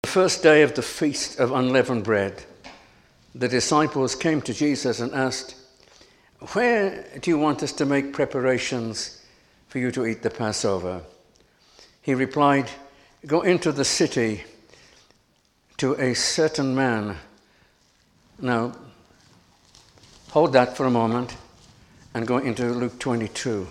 The first day of the Feast of Unleavened Bread, the disciples came to Jesus and asked, "Where do you want us to make preparations for you to eat the Passover?" He replied, "Go into the city to a certain man." Now, hold that for a moment and go into Luke 22,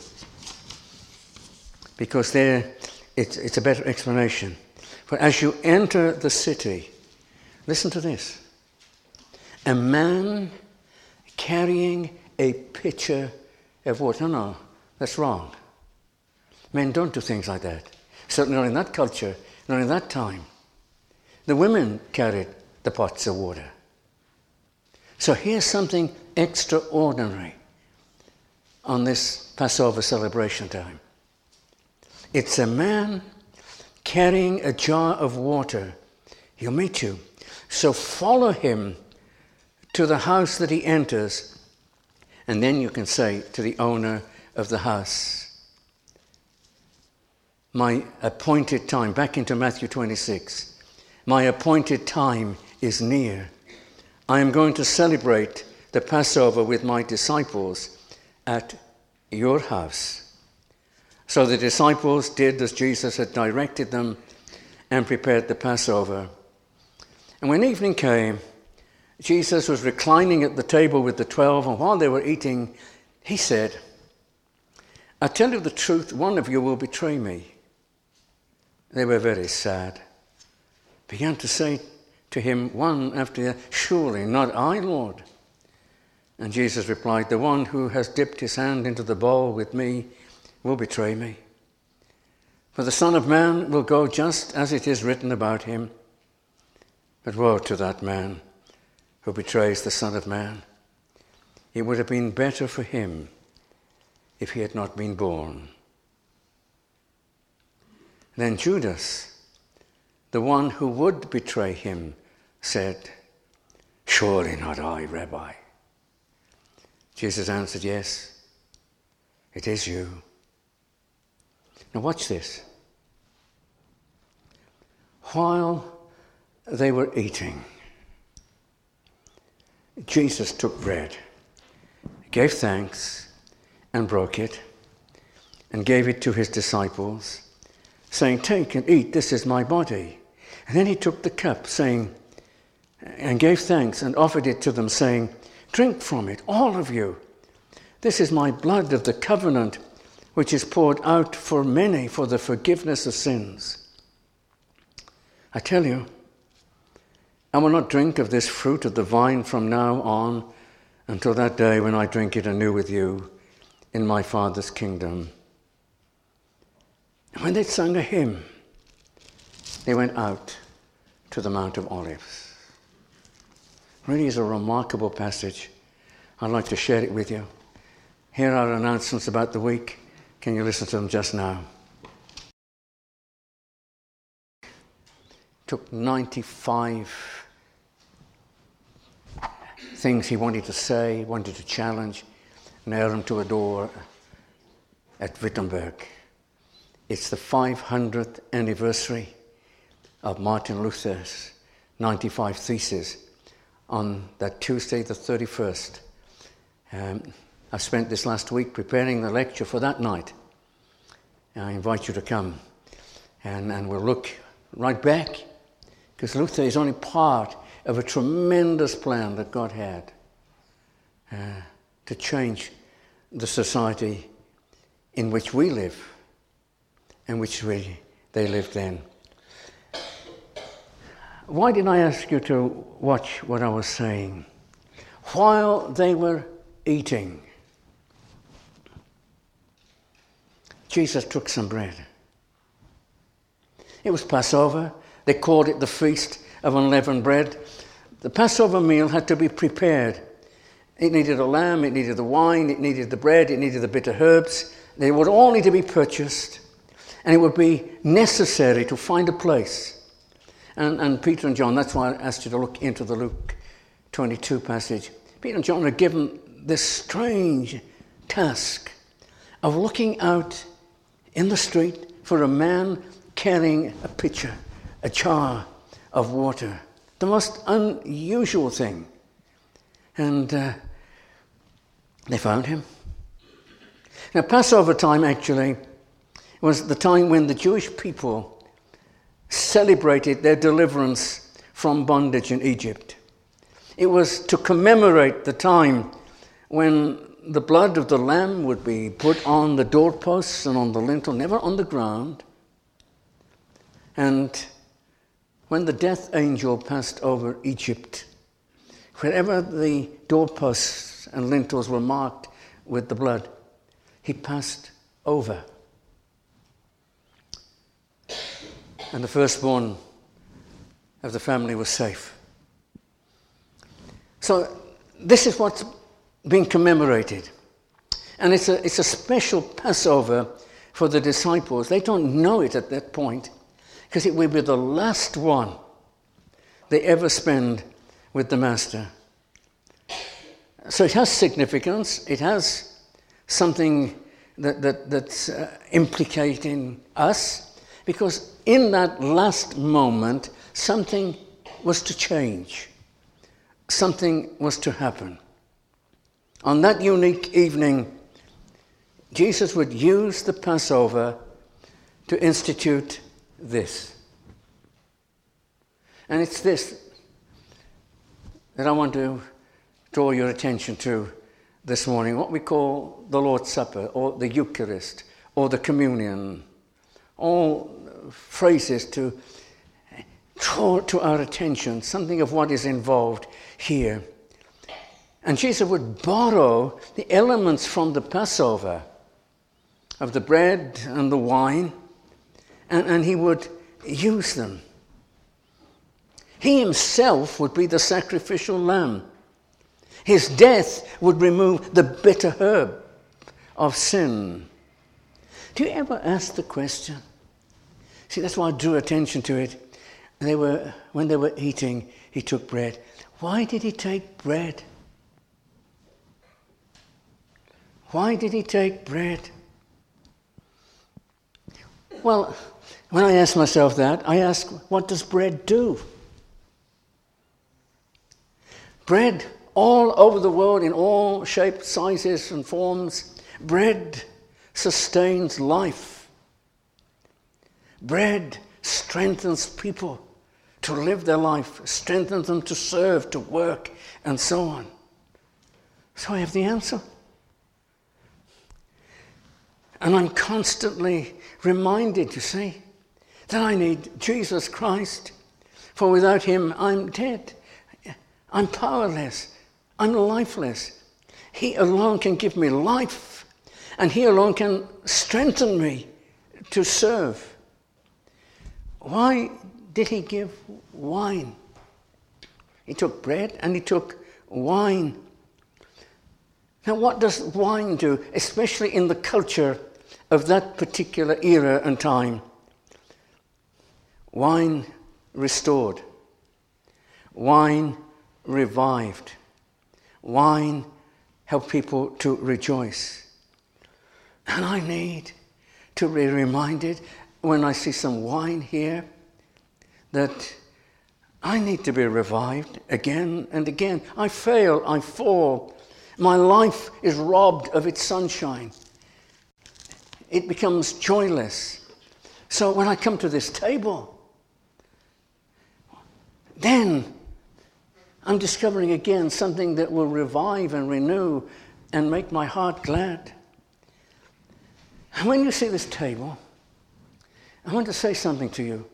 because there it's a better explanation. For as you enter the city, listen to this, a man carrying a pitcher of water. No, that's wrong. Men don't do things like that. Certainly not in that culture, not in that time. The women carried the pots of water. So here's something extraordinary on this Passover celebration time. It's a man carrying a jar of water. He'll meet you. So follow him to the house that he enters, and then you can say to the owner of the house, "My appointed time," back into Matthew 26, "my appointed time is near. I am going to celebrate the Passover with my disciples at your house." So the disciples did as Jesus had directed them and prepared the Passover. And when evening came, Jesus was reclining at the table with the 12, and while they were eating, he said, "I tell you the truth, one of you will betray me." They were very sad. Began to say to him one after the other, "Surely not I, Lord." And Jesus replied, "The one who has dipped his hand into the bowl with me will betray me. For the Son of Man will go just as it is written about him. But woe to that man who betrays the Son of Man. It would have been better for him if he had not been born." Then Judas, the one who would betray him, said, "Surely not I, Rabbi." Jesus answered, "Yes, it is you." Now watch this. While they were eating, Jesus took bread, gave thanks, and broke it, and gave it to his disciples, saying, "Take and eat, this is my body." And then he took the cup, saying, and gave thanks, and offered it to them, saying, "Drink from it, all of you. This is my blood of the covenant, which is poured out for many for the forgiveness of sins. I tell you, I will not drink of this fruit of the vine from now on until that day when I drink it anew with you in my Father's kingdom." And when they'd sung a hymn, they went out to the Mount of Olives. Really is a remarkable passage. I'd like to share it with you. Here are announcements about the week. Can you listen to them just now? Took 95 things he wanted to say, wanted to challenge, nailed them to a door at Wittenberg. It's the 500th anniversary of Martin Luther's 95 Theses on that Tuesday the 31st. I spent this last week preparing the lecture for that night. I invite you to come and we'll look right back, because Luther is only part of a tremendous plan that God had to change the society in which we live and which they lived then. Why did I ask you to watch what I was saying? While they were eating, Jesus took some bread. It was Passover. They called it the Feast of Unleavened Bread. The Passover meal had to be prepared. It needed a lamb, it needed the wine, it needed the bread, it needed the bitter herbs. They would all need to be purchased, and it would be necessary to find a place. And Peter and John, that's why I asked you to look into the Luke 22 passage. Peter and John are given this strange task of looking out in the street for a man carrying a pitcher, a jar of water. The most unusual thing. And they found him. Now, Passover time actually was the time when the Jewish people celebrated their deliverance from bondage in Egypt. It was to commemorate the time when the blood of the lamb would be put on the doorposts and on the lintel, never on the ground. And when the death angel passed over Egypt, wherever the doorposts and lintels were marked with the blood, he passed over. And the firstborn of the family was safe. So this is what's being commemorated. And it's a special Passover for the disciples. They don't know it at that point, because it will be the last one they ever spend with the Master. So it has significance. It has something that's implicating us, because in that last moment, something was to change. Something was to happen. On that unique evening, Jesus would use the Passover to institute this. And it's this that I want to draw your attention to this morning, what we call the Lord's Supper, or the Eucharist, or the Communion. All phrases to draw to our attention something of what is involved here. And Jesus would borrow the elements from the Passover, of the bread and the wine, and he would use them. He himself would be the sacrificial lamb. His death would remove the bitter herb of sin. Do you ever ask the question? See, that's why I drew attention to it. When they were eating, he took bread. Why did he take bread? Why did he take bread? Well, when I ask myself that, I ask, what does bread do? Bread all over the world, in all shapes, sizes, and forms, bread sustains life. Bread strengthens people to live their life, strengthens them to serve, to work, and so on. So I have the answer. And I'm constantly reminded, you see, that I need Jesus Christ. For without him, I'm dead. I'm powerless. I'm lifeless. He alone can give me life. And he alone can strengthen me to serve. Why did he give wine? He took bread and he took wine. Now, what does wine do, especially in the culture of that particular era and time? Wine restored. Wine revived. Wine helped people to rejoice. And I need to be reminded when I see some wine here that I need to be revived again and again. I fail, I fall. My life is robbed of its sunshine. It becomes joyless. So when I come to this table, then I'm discovering again something that will revive and renew and make my heart glad. And when you see this table, I want to say something to you.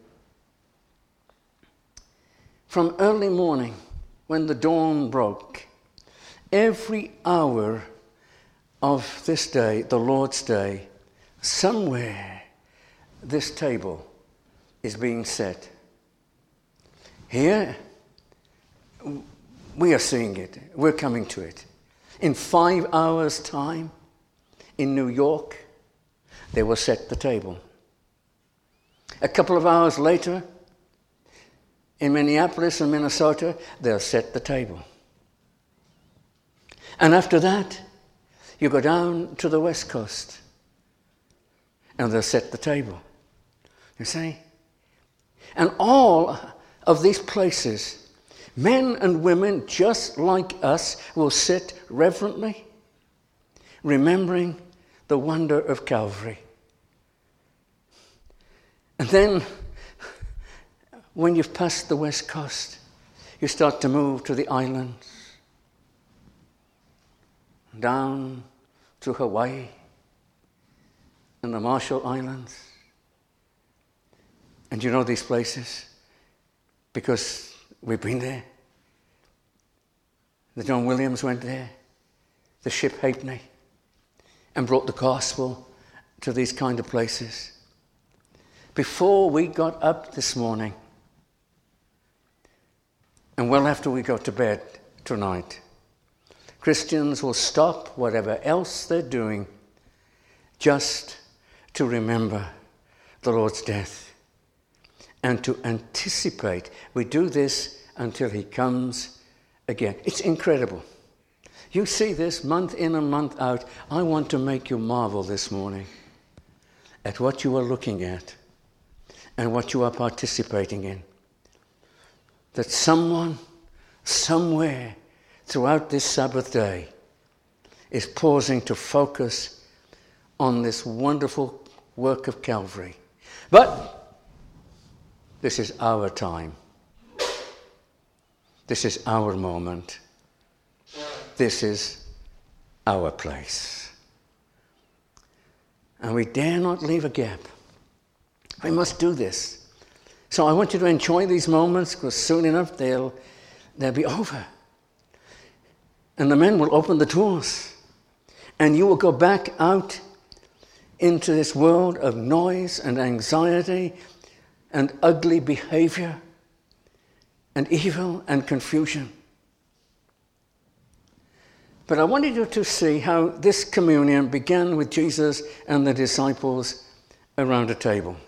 From early morning, when the dawn broke, every hour of this day, the Lord's Day, somewhere this table is being set. Here, we are seeing it. We're coming to it. In 5 hours' time, in New York, they will set the table. A couple of hours later, in Minneapolis and Minnesota, they'll set the table. And after that, you go down to the West Coast, and they'll set the table. You see? And all of these places, men and women just like us will sit reverently, remembering the wonder of Calvary. And then, when you've passed the West Coast, you start to move to the islands, down to Hawaii and the Marshall Islands. And you know these places because we've been there. The John Williams went there, the ship Halfpenny, and brought the gospel to these kind of places. Before we got up this morning, and well after we go to bed tonight, Christians will stop whatever else they're doing just to remember the Lord's death and to anticipate. We do this until he comes again. It's incredible. You see this month in and month out. I want to make you marvel this morning at what you are looking at and what you are participating in. That someone, somewhere throughout this Sabbath day is pausing to focus on this wonderful work of Calvary. But this is our time. This is our moment. This is our place. And we dare not leave a gap. We must do this. So I want you to enjoy these moments because soon enough they'll be over. And the men will open the doors. And you will go back out into this world of noise and anxiety and ugly behavior and evil and confusion. But I wanted you to see how this communion began with Jesus and the disciples around a table.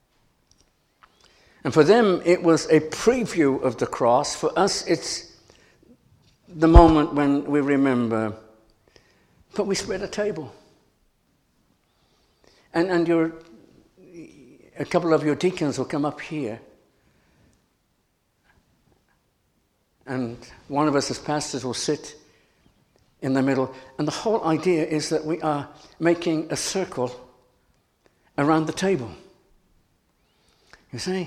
And for them, it was a preview of the cross. For us, it's the moment when we remember. But we spread a table. And a couple of your deacons will come up here. And one of us as pastors will sit in the middle. And the whole idea is that we are making a circle around the table. You see?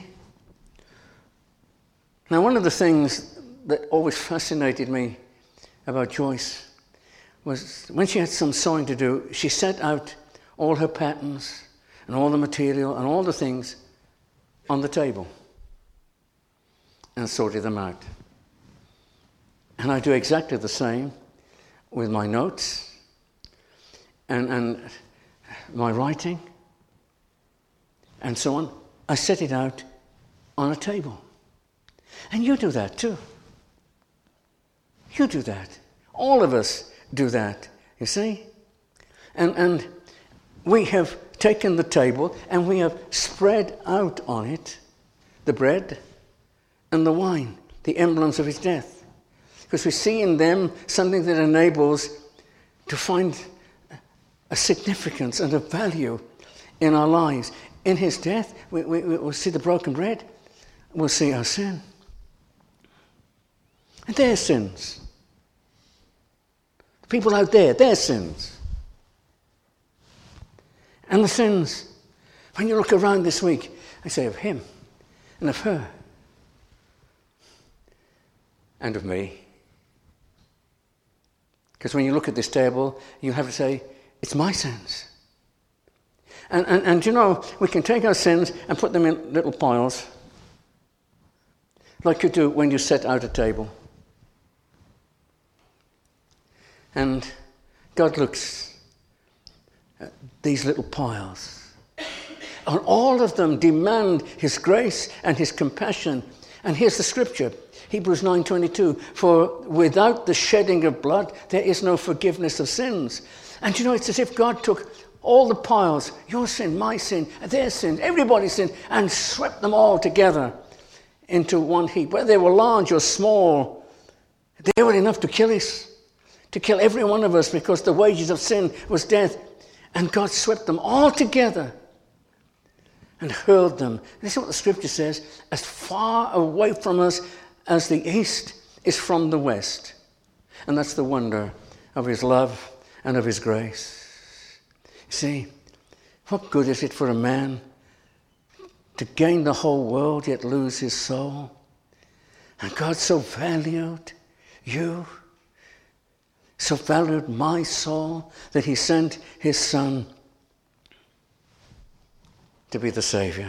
Now, one of the things that always fascinated me about Joyce was when she had some sewing to do, she set out all her patterns and all the material and all the things on the table and sorted them out. And I do exactly the same with my notes and my writing and so on. I set it out on a table. And you do that too. You do that. All of us do that, you see? And we have taken the table and we have spread out on it the bread and the wine, the emblems of his death. Because we see in them something that enables to find a significance and a value in our lives. In his death, we'll see the broken bread, we'll see our sin. And their sins. People out there, their sins. And the sins, when you look around this week, I say of him and of her and of me. Because when you look at this table, you have to say, it's my sins. And you know, we can take our sins and put them in little piles, like you do when you set out a table. And God looks at these little piles. And all of them demand his grace and his compassion. And here's the scripture, Hebrews 9:22. For without the shedding of blood, there is no forgiveness of sins. And you know, it's as if God took all the piles, your sin, my sin, their sin, everybody's sin, and swept them all together into one heap. Whether they were large or small, they were enough to kill us. To kill every one of us, because the wages of sin was death. And God swept them all together and hurled them. This is what the scripture says, as far away from us as the east is from the west. And that's the wonder of his love and of his grace. You see, what good is it for a man to gain the whole world yet lose his soul? And God so valued you, so valued my soul, that he sent his Son to be the Savior.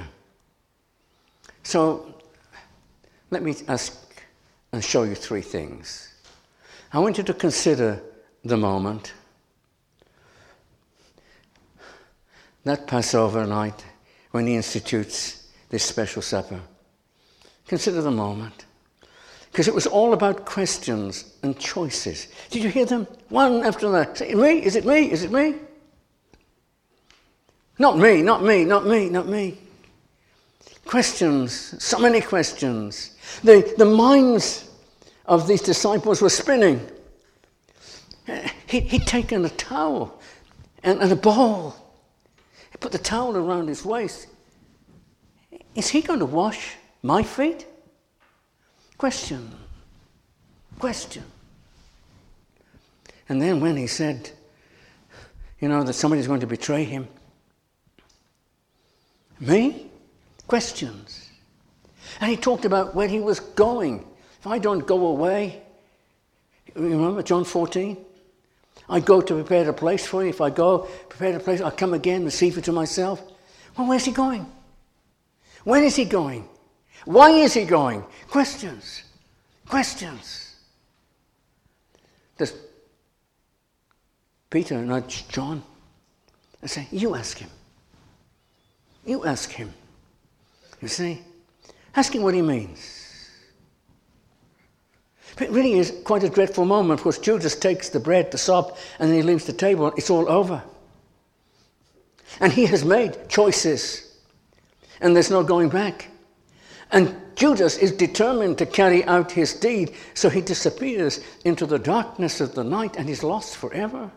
So let me ask and show you three things. I want you to consider the moment, that Passover night when he institutes this special supper. Consider the moment. Because it was all about questions and choices. Did you hear them? One after another. Is it me? Is it me? Is it me? Not me, not me, not me, not me. Questions, so many questions. The minds of these disciples were spinning. He'd taken a towel and a bowl. He put the towel around his waist. Is he going to wash my feet? Question. And then when he said, that somebody's going to betray him. Me? Questions. And he talked about where he was going. If I don't go away, remember John 14? I go to prepare a place for you. If I go prepare a place, I'll come again, receive you to myself. Well, where's he going? When is he going? Why is he going? Questions. Does Peter nudge John and say, you ask him. You ask him. You see? Ask him what he means. But it really is quite a dreadful moment, because Judas takes the bread, the sop, and then he leaves the table. It's all over. And he has made choices. And there's no going back. And Judas is determined to carry out his deed, so he disappears into the darkness of the night and is lost forever.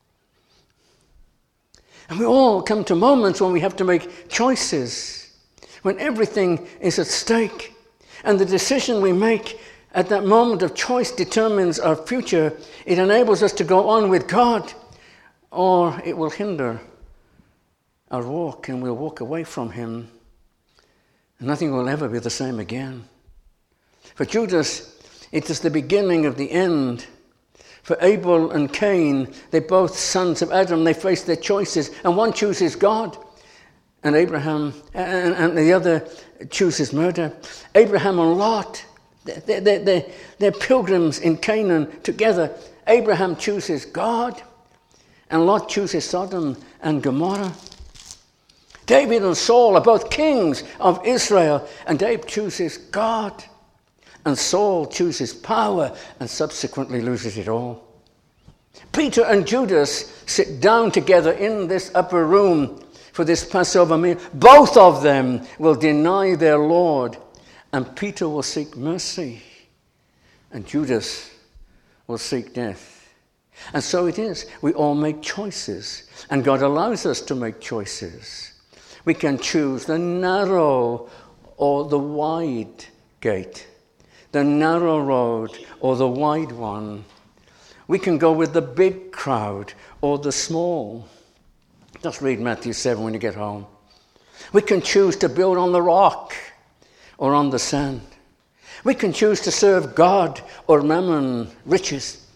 And we all come to moments when we have to make choices, when everything is at stake, and the decision we make at that moment of choice determines our future. It enables us to go on with God, or it will hinder our walk, and we'll walk away from him. And nothing will ever be the same again. For Judas, it is the beginning of the end. For Abel and Cain, they're both sons of Adam. They face their choices, and one chooses God, and Abraham, and the other chooses murder. Abraham and Lot, they're pilgrims in Canaan together. Abraham chooses God, and Lot chooses Sodom and Gomorrah. David and Saul are both kings of Israel, and David chooses God, and Saul chooses power and subsequently loses it all. Peter and Judas sit down together in this upper room for this Passover meal. Both of them will deny their Lord, and Peter will seek mercy, and Judas will seek death. And so it is. We all make choices, and God allows us to make choices. We can choose the narrow or the wide gate, the narrow road or the wide one. We can go with the big crowd or the small. Just read Matthew 7 when you get home. We can choose to build on the rock or on the sand. We can choose to serve God or mammon, riches.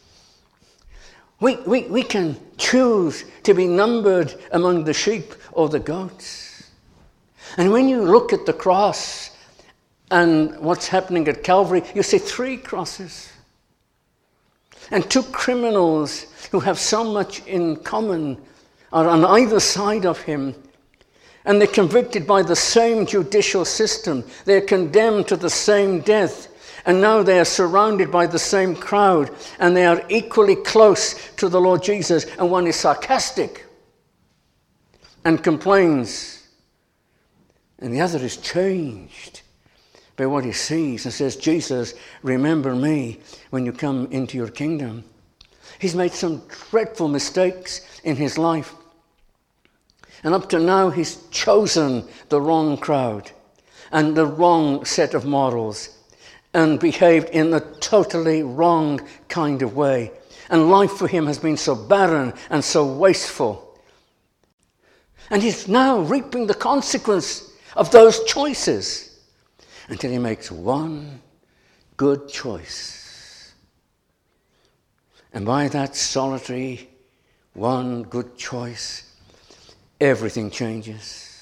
We can choose to be numbered among the sheep or the goats. And when you look at the cross and what's happening at Calvary, you see 3 crosses. And 2 criminals who have so much in common are on either side of him. And they're convicted by the same judicial system. They're condemned to the same death. And now they are surrounded by the same crowd. And they are equally close to the Lord Jesus. And one is sarcastic and complains. And the other is changed by what he sees and says, Jesus, remember me when you come into your kingdom. He's made some dreadful mistakes in his life. And up to now, he's chosen the wrong crowd and the wrong set of morals and behaved in a totally wrong kind of way. And life for him has been so barren and so wasteful. And he's now reaping the consequence of those choices until he makes one good choice. And by that solitary one good choice, everything changes.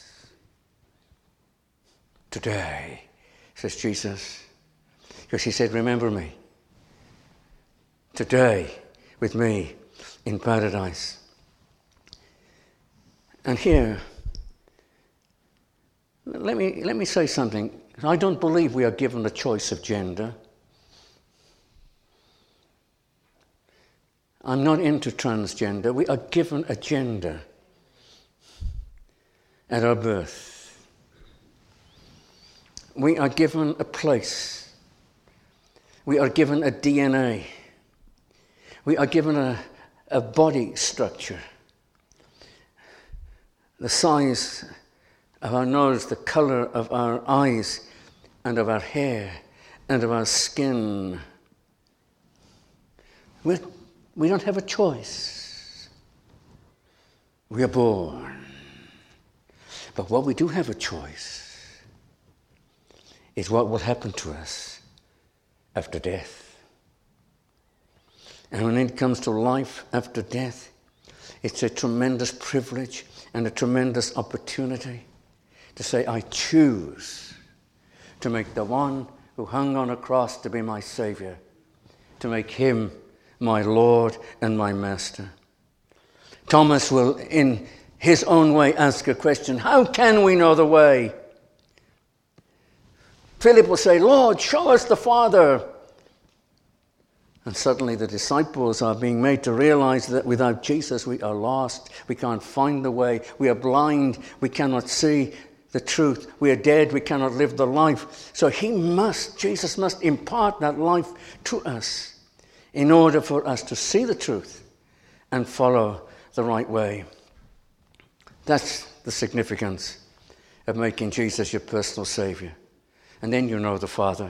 Today, says Jesus, because he said, remember me. Today, with me in paradise. And here, let me say something. I don't believe we are given a choice of gender. I'm not into transgender. We are given a gender at our birth. We are given a place. We are given a DNA. We are given a body structure. The size of our nose, the color of our eyes, and of our hair, and of our skin. We don't have a choice. We are born. But what we do have a choice is what will happen to us after death. And when it comes to life after death, it's a tremendous privilege and a tremendous opportunity to say, I choose to make the one who hung on a cross to be my Savior, to make him my Lord and my Master. Thomas will, in his own way, ask a question. How can we know the way? Philip will say, Lord, show us the Father. And suddenly the disciples are being made to realize that without Jesus we are lost. We can't find the way. We are blind. We cannot see the truth. We are dead. We cannot live the life. So Jesus must impart that life to us in order for us to see the truth and follow the right way. That's the significance of making Jesus your personal Savior. And then you know the Father.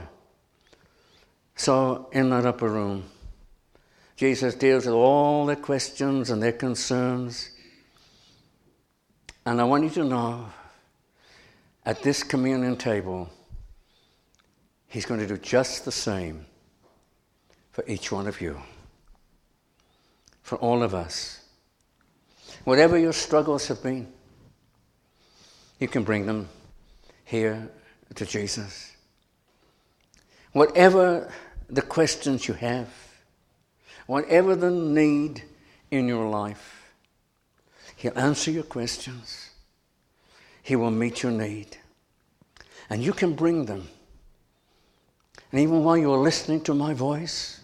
So in that upper room, Jesus deals with all their questions and their concerns. And I want you to know, at this communion table, he's going to do just the same for each one of you, for all of us. Whatever your struggles have been, you can bring them here to Jesus. Whatever the questions you have, whatever the need in your life, he'll answer your questions. He will meet your need. And you can bring them. And even while you are listening to my voice,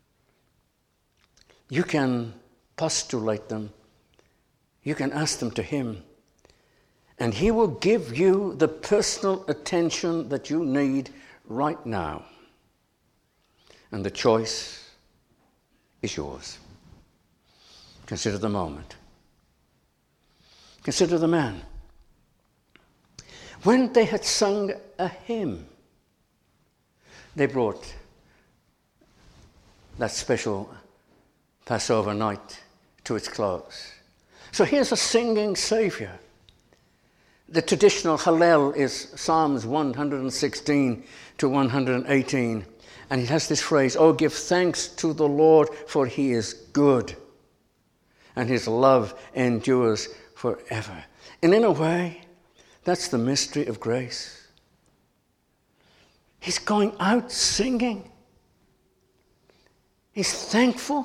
you can postulate them. You can ask them to him. And he will give you the personal attention that you need right now. And the choice is yours. Consider the moment. Consider the man. When they had sung a hymn, they brought that special Passover night to its close. So here's a singing Savior. The traditional Hallel is Psalms 116 to 118. And it has this phrase, oh, give thanks to the Lord, for he is good, and his love endures forever. And in a way, that's the mystery of grace. He's going out singing. He's thankful.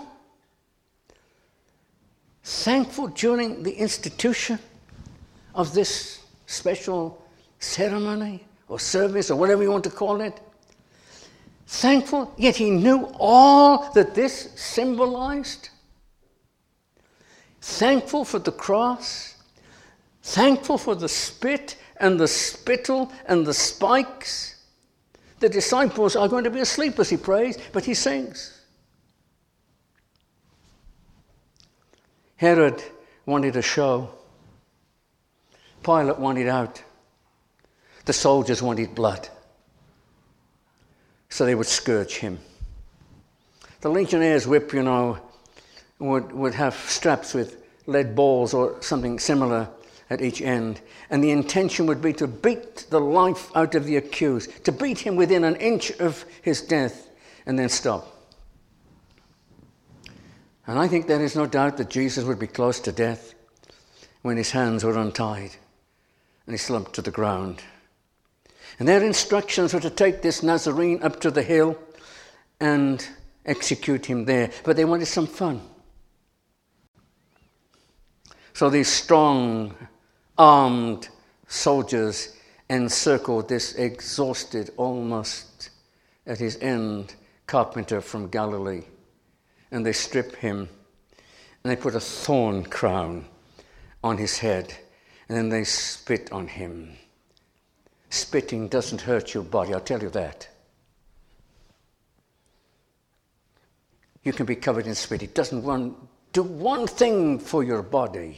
Thankful during the institution of this special ceremony or service or whatever you want to call it. Thankful, yet he knew all that this symbolized. Thankful for the cross. Thankful for the spit and the spittle and the spikes. The disciples are going to be asleep as he prays, but he sings. Herod wanted a show. Pilate wanted out. The soldiers wanted blood. So they would scourge him. The legionnaires' whip, would have straps with lead balls or something similar at each end. And the intention would be to beat the life out of the accused, to beat him within an inch of his death and then stop. And I think there is no doubt that Jesus would be close to death when his hands were untied and he slumped to the ground. And their instructions were to take this Nazarene up to the hill and execute him there. But they wanted some fun. So these strong, armed soldiers encircled this exhausted, almost at his end, carpenter from Galilee. And they strip him, and they put a thorn crown on his head, and then they spit on him. Spitting doesn't hurt your body, I'll tell you that. You can be covered in spit. It doesn't do one thing for your body.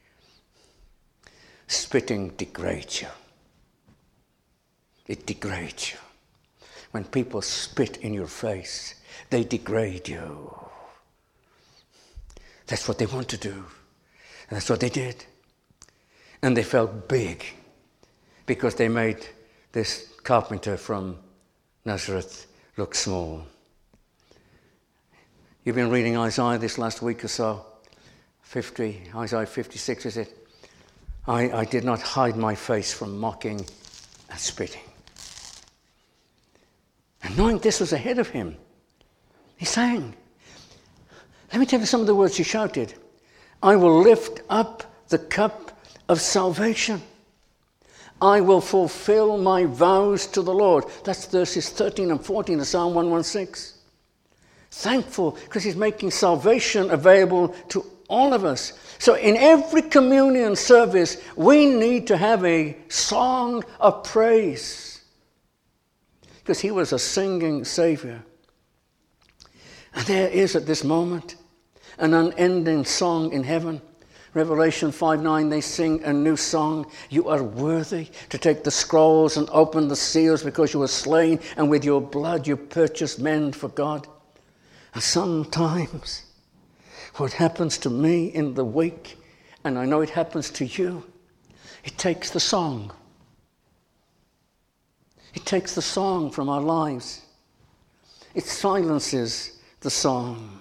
Spitting degrades you. It degrades you. When people spit in your face, they degrade you. That's what they want to do. And that's what they did. And they felt big because they made this carpenter from Nazareth look small. You've been reading Isaiah this last week or so. Isaiah 56, is it? I did not hide my face from mocking and spitting. And knowing this was ahead of him, he sang. Let me tell you some of the words he shouted. I will lift up the cup of salvation. I will fulfill my vows to the Lord. That's verses 13 and 14 of Psalm 116. Thankful because he's making salvation available to all of us. So in every communion service, we need to have a song of praise. Because he was a singing Savior. And there is at this moment an unending song in heaven. Revelation 5:9, they sing a new song. You are worthy to take the scrolls and open the seals because you were slain, and with your blood you purchased men for God. And sometimes what happens to me in the week, and I know it happens to you, it takes the song. It takes the song from our lives. It silences the song.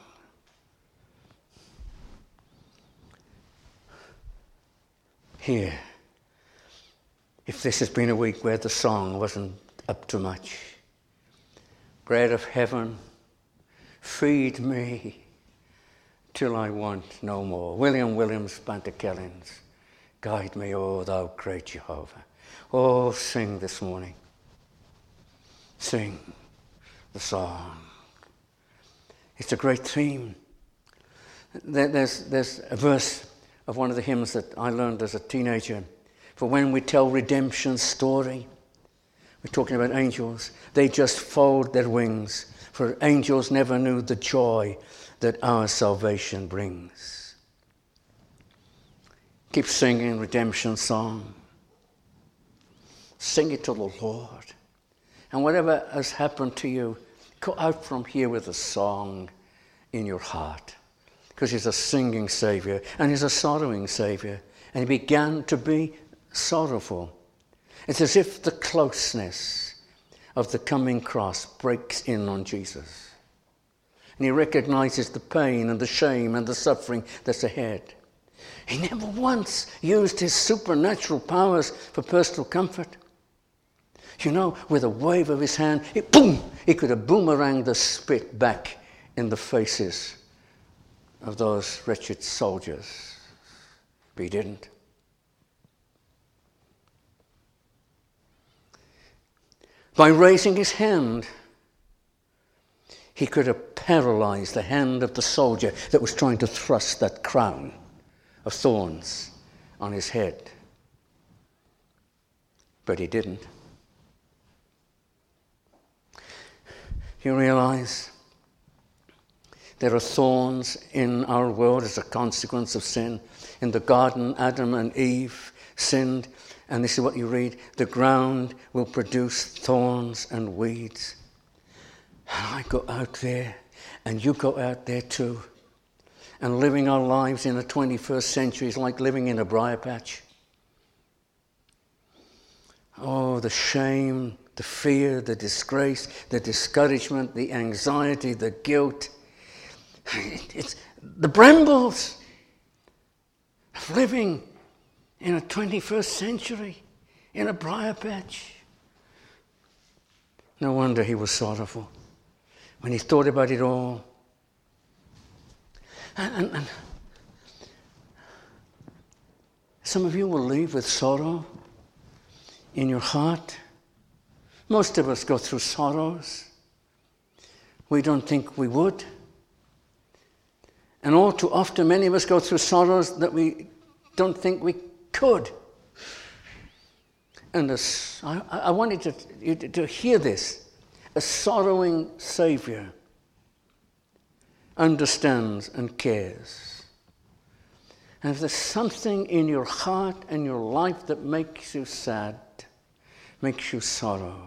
Here, if this has been a week where the song wasn't up to much, bread of heaven, feed me till I want no more. William Williams, Bantakellins, guide me, O thou great Jehovah. Oh, sing this morning. Sing the song. It's a great theme. There's a verse of one of the hymns that I learned as a teenager. For when we tell redemption's story, we're talking about angels, they just fold their wings, for angels never knew the joy that our salvation brings. Keep singing redemption song. Sing it to the Lord. And whatever has happened to you, go out from here with a song in your heart. Because he's a singing Savior and he's a sorrowing Savior. And he began to be sorrowful. It's as if the closeness of the coming cross breaks in on Jesus. And he recognizes the pain and the shame and the suffering that's ahead. He never once used his supernatural powers for personal comfort. With a wave of his hand, he could have boomeranged the spit back in the faces of those wretched soldiers. But he didn't. By raising his hand, he could have paralyzed the hand of the soldier that was trying to thrust that crown of thorns on his head. But he didn't. You realize there are thorns in our world as a consequence of sin. In the garden, Adam and Eve sinned. And this is what you read: the ground will produce thorns and weeds. And I go out there, and you go out there too. And living our lives in the 21st century is like living in a briar patch. Oh, the shame, the fear, the disgrace, the discouragement, the anxiety, the guilt. It's the brambles of living in a 21st century, in a briar patch. No wonder he was sorrowful when he thought about it all. And some of you will leave with sorrow in your heart. Most of us go through sorrows. We don't think we would. And all too often, many of us go through sorrows that we don't think we could. And I wanted you to hear this. A sorrowing Saviour understands and cares. And if there's something in your heart and your life that makes you sad, makes you sorrow,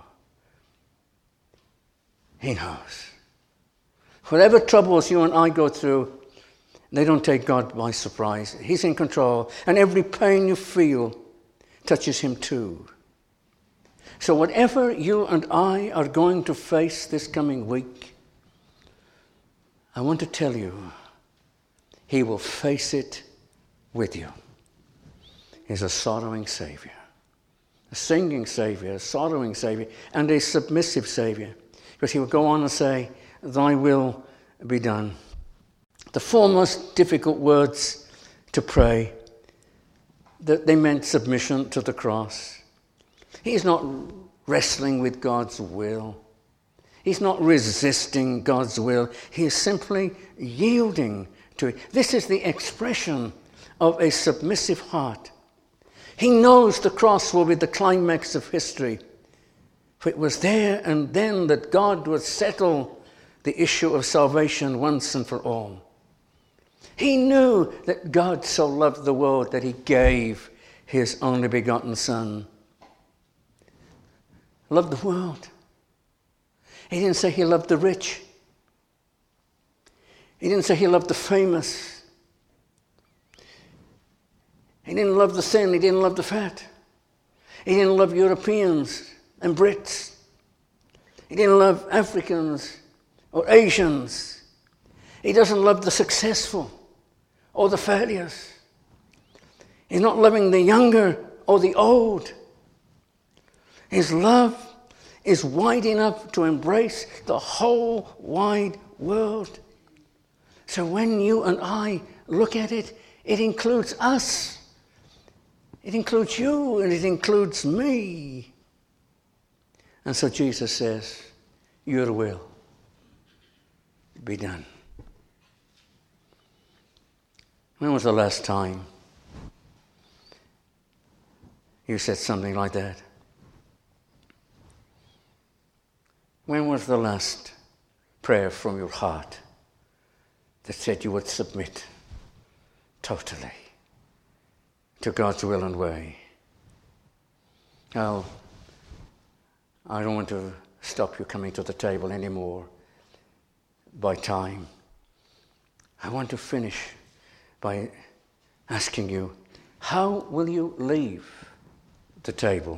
he knows. Whatever troubles you and I go through, they don't take God by surprise. He's in control. And every pain you feel touches him too. So whatever you and I are going to face this coming week, I want to tell you, he will face it with you. He's a sorrowing Saviour, a singing Saviour, a sorrowing Saviour, and a submissive Saviour. Because he will go on and say, thy will be done. The four most difficult words to pray, that they meant submission to the cross. He's not wrestling with God's will. He's not resisting God's will. He is simply yielding to it. This is the expression of a submissive heart. He knows the cross will be the climax of history. For it was there and then that God would settle the issue of salvation once and for all. He knew that God so loved the world that he gave his only begotten Son. Loved the world. He didn't say he loved the rich. He didn't say he loved the famous. He didn't love the thin. He didn't love the fat. He didn't love Europeans and Brits. He didn't love Africans or Asians. He doesn't love the successful or the failures. He's not loving the younger or the old. His love is wide enough to embrace the whole wide world. So when you and I look at it, it includes us. It includes you and it includes me. And so Jesus says, your will be done. When was the last time you said something like that? When was the last prayer from your heart that said you would submit totally to God's will and way? Now, I don't want to stop you coming to the table anymore by time. I want to finish by asking you, how will you leave the table?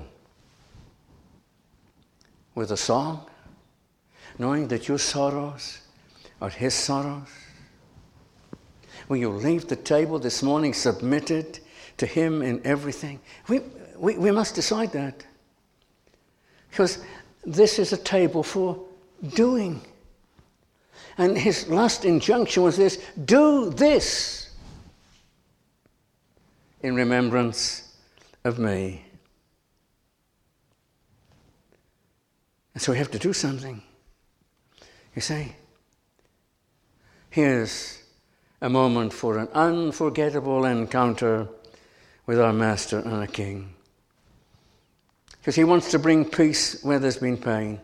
With a song? Knowing that your sorrows are his sorrows? Will you leave the table this morning submitted to him in everything? We must decide that. Because this is a table for doing. And his last injunction was this: do this in remembrance of me. And so we have to do something. You see, here's a moment for an unforgettable encounter with our Master and our King. Because he wants to bring peace where there's been pain,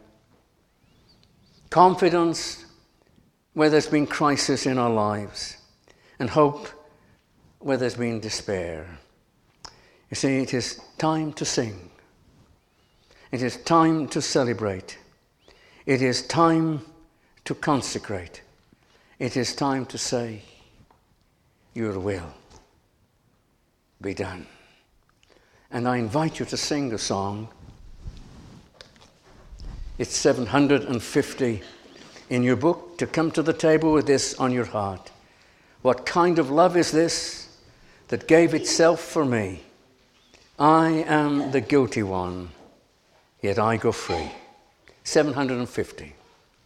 confidence where there's been crisis in our lives, and hope where there's been despair. You see, it is time to sing. It is time to celebrate. It is time to consecrate. It is time to say, your will be done. And I invite you to sing a song. It's 750 in your book, to come to the table with this on your heart. What kind of love is this that gave itself for me? I am the guilty one, yet I go free. 750.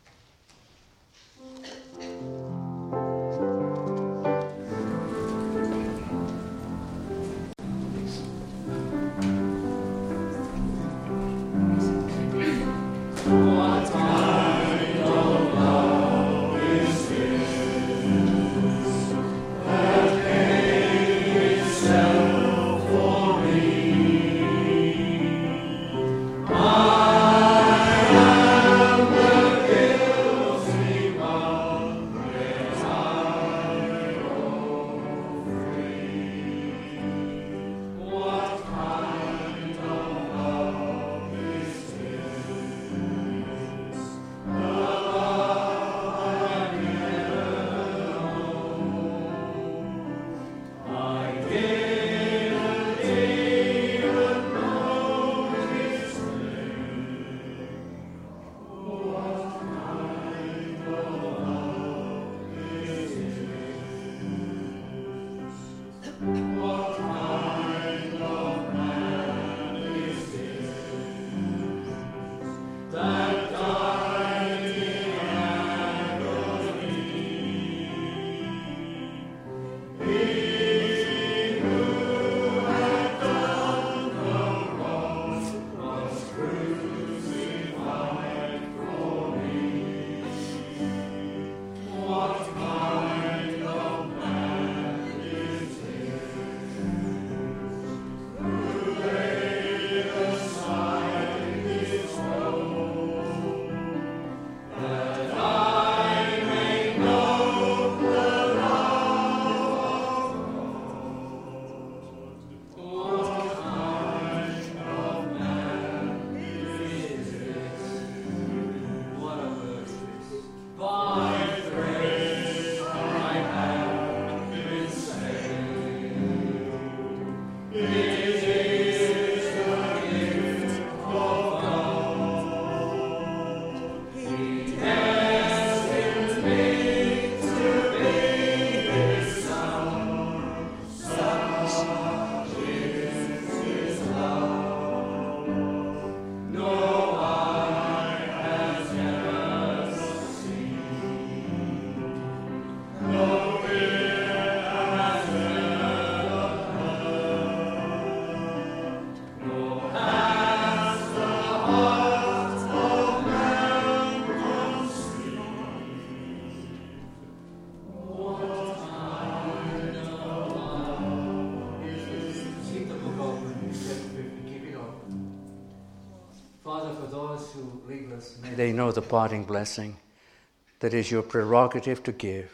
May they know the parting blessing that is your prerogative to give.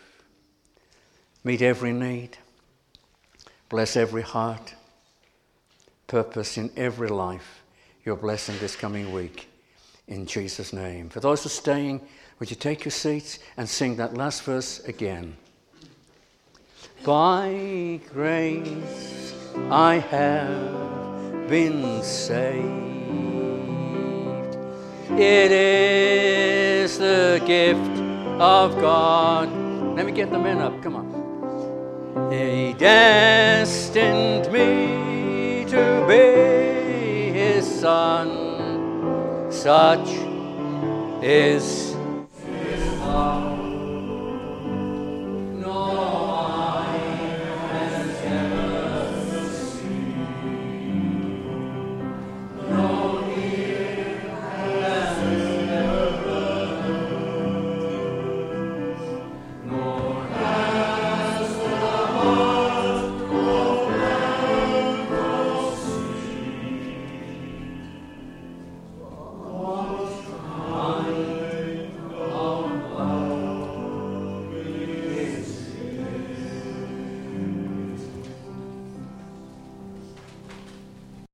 Meet every need. Bless every heart. Purpose in every life your blessing this coming week. In Jesus' name. For those who are staying, would you take your seats and sing that last verse again? By grace I have been saved. It is the gift of God. Let me get the men up. Come on. He destined me to be His Son. Such is His love.